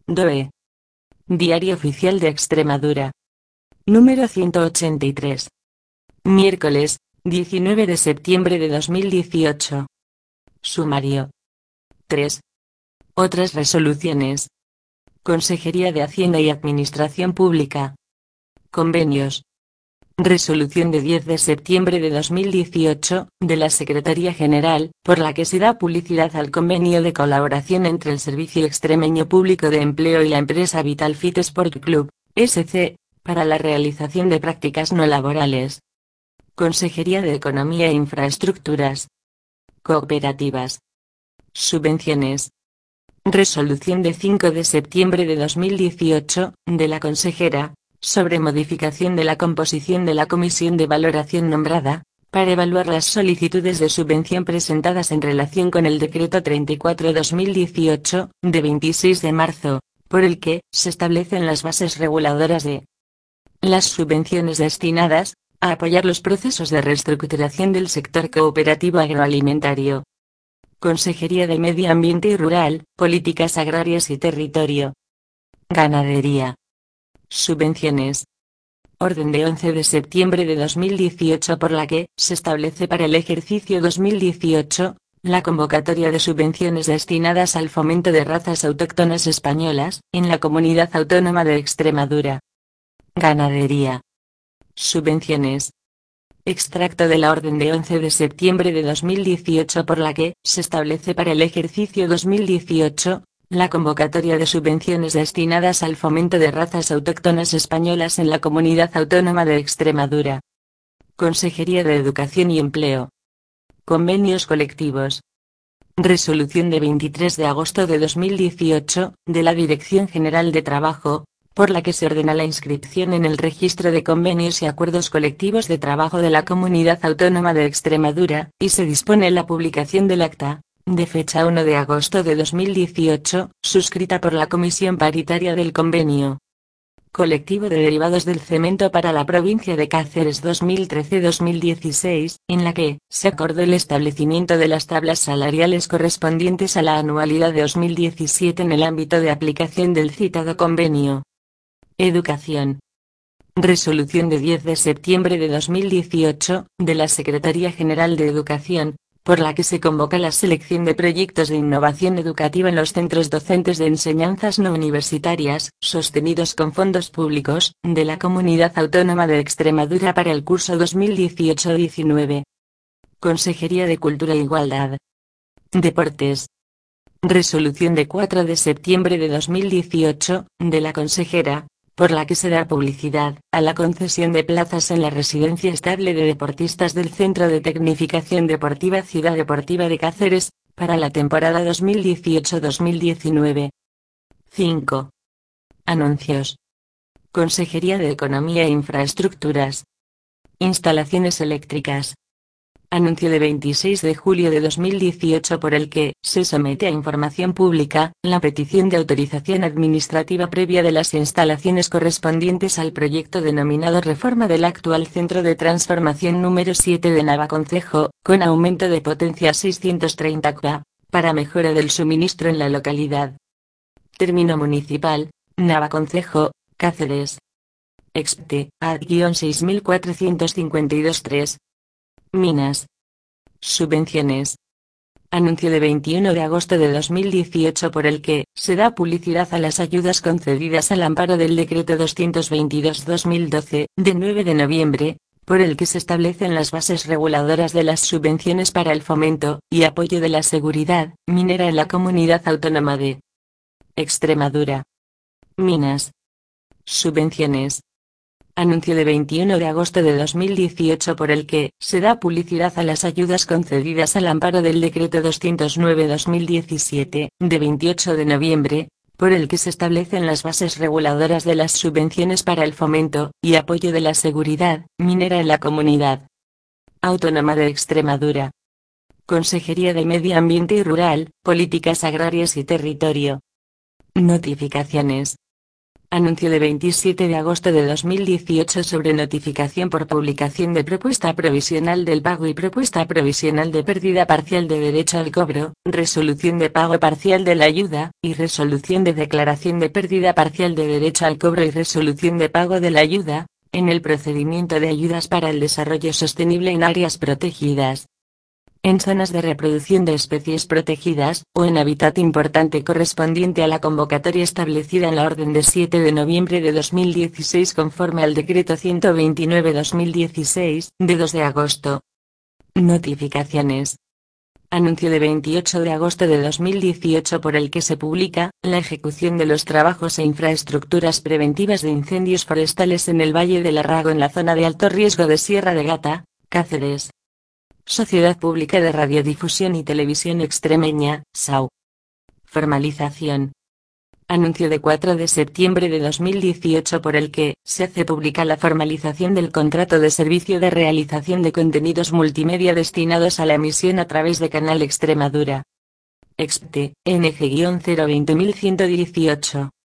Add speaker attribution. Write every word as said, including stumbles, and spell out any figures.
Speaker 1: D O E. Diario Oficial de Extremadura. Número ciento ochenta y tres. Miércoles, diecinueve de septiembre de dos mil dieciocho. Sumario. tres. Otras resoluciones. Consejería de Hacienda y Administración Pública. Convenios. Resolución de diez de septiembre de dos mil dieciocho, de la Secretaría General, por la que se da publicidad al convenio de colaboración entre el Servicio Extremeño Público de Empleo y la empresa Vital Fit Sport Club, S C, para la realización de prácticas no laborales. Consejería de Economía e Infraestructuras. Cooperativas. Subvenciones. Resolución de cinco de septiembre de dos mil dieciocho, de la consejera, sobre modificación de la composición de la comisión de valoración nombrada, para evaluar las solicitudes de subvención presentadas en relación con el decreto treinta y cuatro barra dos mil dieciocho, de veintiséis de marzo, por el que se establecen las bases reguladoras de las subvenciones destinadas a apoyar los procesos de reestructuración del sector cooperativo agroalimentario. Consejería de Medio Ambiente y Rural, Políticas Agrarias y Territorio. Ganadería. Subvenciones. Orden de once de septiembre de dos mil dieciocho por la que se establece para el ejercicio dos mil dieciocho, la convocatoria de subvenciones destinadas al fomento de razas autóctonas españolas, en la Comunidad Autónoma de Extremadura. Ganadería. Subvenciones. Extracto de la orden de once de septiembre de dos mil dieciocho por la que se establece para el ejercicio dos mil dieciocho, la convocatoria de subvenciones destinadas al fomento de razas autóctonas españolas en la Comunidad Autónoma de Extremadura. Consejería de Educación y Empleo. Convenios colectivos. Resolución de veintitrés de agosto de dos mil dieciocho, de la Dirección General de Trabajo, por la que se ordena la inscripción en el Registro de Convenios y Acuerdos Colectivos de Trabajo de la Comunidad Autónoma de Extremadura, y se dispone la publicación del acta, de fecha uno de agosto de dos mil dieciocho, suscrita por la Comisión Paritaria del Convenio Colectivo de Derivados del Cemento para la Provincia de Cáceres dos mil trece a dos mil dieciséis, en la que se acordó el establecimiento de las tablas salariales correspondientes a la anualidad de dos mil diecisiete en el ámbito de aplicación del citado convenio. Educación. Resolución de diez de septiembre de dos mil dieciocho, de la Secretaría General de Educación, por la que se convoca la selección de proyectos de innovación educativa en los centros docentes de enseñanzas no universitarias, sostenidos con fondos públicos, de la Comunidad Autónoma de Extremadura para el curso dos mil dieciocho diecinueve. Consejería de Cultura e Igualdad. Deportes. Resolución de cuatro de septiembre de dos mil dieciocho, de la consejera, por la que se da publicidad a la concesión de plazas en la residencia estable de deportistas del Centro de Tecnificación Deportiva Ciudad Deportiva de Cáceres, para la temporada dos mil dieciocho dos mil diecinueve. cinco. Anuncios. Consejería de Economía e Infraestructuras. Instalaciones eléctricas. Anuncio de veintiséis de julio de dos mil dieciocho por el que se somete a información pública la petición de autorización administrativa previa de las instalaciones correspondientes al proyecto denominado Reforma del actual Centro de Transformación número siete de Navaconcejo, con aumento de potencia seiscientos treinta kilovatios, para mejora del suministro en la localidad. Término municipal, Navaconcejo, Cáceres. Expte, ad seis mil cuatrocientos cincuenta y dos tres. Minas. Subvenciones. Anuncio de veintiuno de agosto de dos mil dieciocho por el que se da publicidad a las ayudas concedidas al amparo del Decreto doscientos veintidós barra dos mil doce, de nueve de noviembre, por el que se establecen las bases reguladoras de las subvenciones para el fomento y apoyo de la seguridad minera en la Comunidad Autónoma de Extremadura. Minas. Subvenciones. Anuncio de veintiuno de agosto de dos mil dieciocho por el que se da publicidad a las ayudas concedidas al amparo del Decreto doscientos nueve barra dos mil diecisiete, de veintiocho de noviembre, por el que se establecen las bases reguladoras de las subvenciones para el fomento y apoyo de la seguridad minera en la Comunidad Autónoma de Extremadura. Consejería de Medio Ambiente y Rural, Políticas Agrarias y Territorio. Notificaciones. Anuncio de veintisiete de agosto de dos mil dieciocho sobre notificación por publicación de propuesta provisional del pago y propuesta provisional de pérdida parcial de derecho al cobro, resolución de pago parcial de la ayuda, y resolución de declaración de pérdida parcial de derecho al cobro y resolución de pago de la ayuda, en el procedimiento de ayudas para el desarrollo sostenible en áreas protegidas, en zonas de reproducción de especies protegidas, o en hábitat importante correspondiente a la convocatoria establecida en la Orden de siete de noviembre de dos mil dieciséis conforme al Decreto ciento veintinueve barra dos mil dieciséis, de dos de agosto. Notificaciones. Anuncio de veintiocho de agosto de dos mil dieciocho por el que se publica, la ejecución de los trabajos e infraestructuras preventivas de incendios forestales en el Valle del Arrago en la zona de alto riesgo de Sierra de Gata, Cáceres. Sociedad Pública de Radiodifusión y Televisión Extremeña, S A U. Formalización. Anuncio de cuatro de septiembre de dos mil dieciocho por el que se hace pública la formalización del contrato de servicio de realización de contenidos multimedia destinados a la emisión a través de Canal Extremadura. Expte, N G cero veinte mil ciento dieciocho.